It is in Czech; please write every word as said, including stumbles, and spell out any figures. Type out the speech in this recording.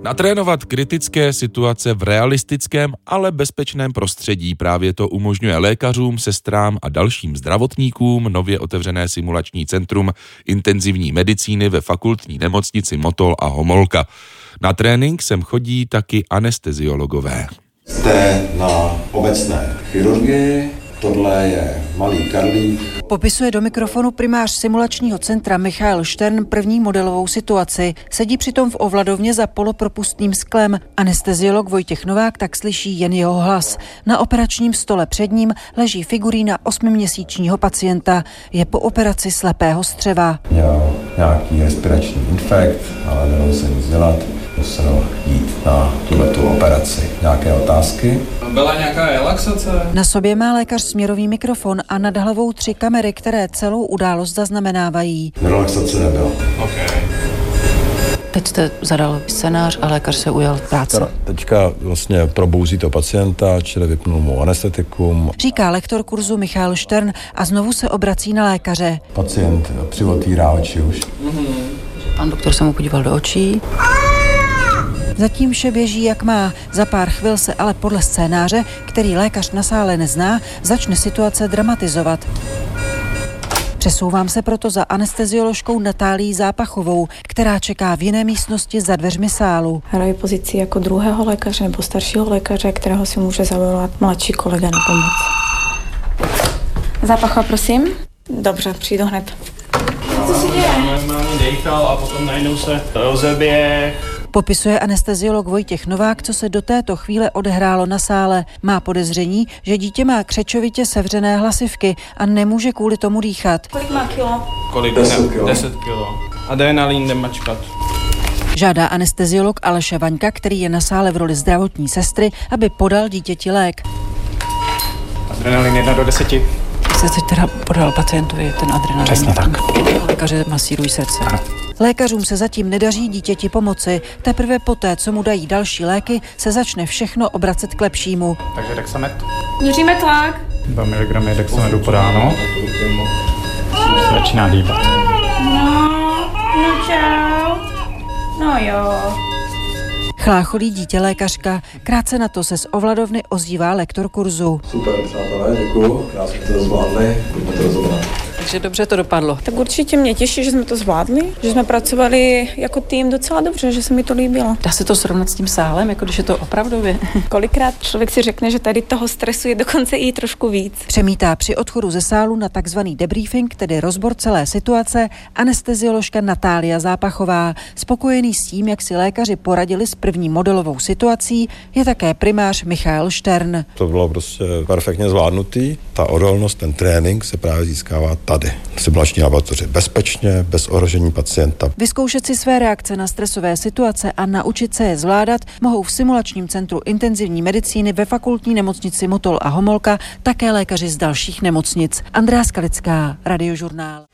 Natrénovat kritické situace v realistickém, ale bezpečném prostředí. Právě to umožňuje lékařům, sestrám a dalším zdravotníkům nově otevřené simulační centrum intenzivní medicíny ve fakultní nemocnici Motol a Homolka. Na trénink sem chodí taky anesteziologové. Jste na obecné chirurgii, tohle je malý Karlík. Popisuje do mikrofonu primář simulačního centra Michael Štern první modelovou situaci. Sedí přitom v ovladovně za polopropustným sklem. Anesteziolog Vojtěch Novák tak slyší jen jeho hlas. Na operačním stole před ním leží figurína osmiměsíčního pacienta. Je po operaci slepého střeva. Měl nějaký respirační infekt, ale nedalo se nic dělat. Musel jít na tuhletu operaci. Nějaké otázky? Byla nějaká relaxace? Na sobě má lékař směrový mikrofon a nad hlavou tři kamery, které celou událost zaznamenávají. Relaxace nebyla. Okay. Teď jste zadal scénář a lékař se ujal práce. Teďka vlastně probouzí to pacienta, čili vypnul mu anestetikum. Říká lektor kurzu Michael Štern a znovu se obrací na lékaře. Pacient přivotírá oči už. Mm-hmm. Pan doktor se mu podíval do očí. Zatím vše běží jak má. Za pár chvil se ale podle scénáře, který lékař na sále nezná, začne situace dramatizovat. Přesouvám se proto za anestezioložkou Natálií Zápachovou, která čeká v jiné místnosti za dveřmi sálu. Hrají pozici jako druhého lékaře nebo staršího lékaře, kterého si může zavolat mladší kolega na pomoc. Zápachova, prosím. Dobře, přijdu hned. Co se děje? Normálně dejchal a potom najednou se rozeběh. Popisuje anesteziolog Vojtěch Novák, co se do této chvíle odehrálo na sále. Má podezření, že dítě má křečovitě sevřené hlasivky a nemůže kvůli tomu dýchat. Kolik má kilo? Kolik? deset kilo. deset kilo. Adrenalin jde mačkat. Žádá anesteziolog Aleše Vaňka, který je na sále v roli zdravotní sestry, aby podal dítěti lék. Adrenalin jedna do deseti. Se teď teda podal pacientovi ten adrenalin. Přesně tak. Lékaře masírují srdce. Ano. Lékařům se zatím nedaří dítěti pomoci. Teprve poté, co mu dají další léky, se začne všechno obracet k lepšímu. Takže Dexamet. Měříme tlak. dva miligramy Dexametu podáno. Se začíná hýbat. No, no čau. No jo. Chlácholí dítě lékařka. Krátce na to se z ovladovny ozývá lektor kurzu. Super, přátelé, děkuju. Krásně to zvládli. Pojďme to rozhodnout. Takže dobře to dopadlo. Tak určitě mě těší, že jsme to zvládli, že jsme pracovali jako tým docela dobře, že se mi to líbilo. Dá se to srovnat s tím sálem, jako když je to opravdově? Kolikrát člověk si řekne, že tady toho stresu je dokonce i trošku víc. Přemítá při odchodu ze sálu na takzvaný debriefing, tedy rozbor celé situace, anestezioložka Natália Zápachová. Spokojený s tím, jak si lékaři poradili s první modelovou situací, je také primář Michael Štern. To bylo prostě perfektně zvládnutý. Ta odolnost, ten trénink se právě získává tady. V simulační laboratoři bezpečně, bez ohrožení pacienta. Vyzkoušet si své reakce na stresové situace a naučit se je zvládat mohou v simulačním centru intenzivní medicíny ve fakultní nemocnici Motol a Homolka také lékaři z dalších nemocnic. Andrea Skalická, Radiožurnál.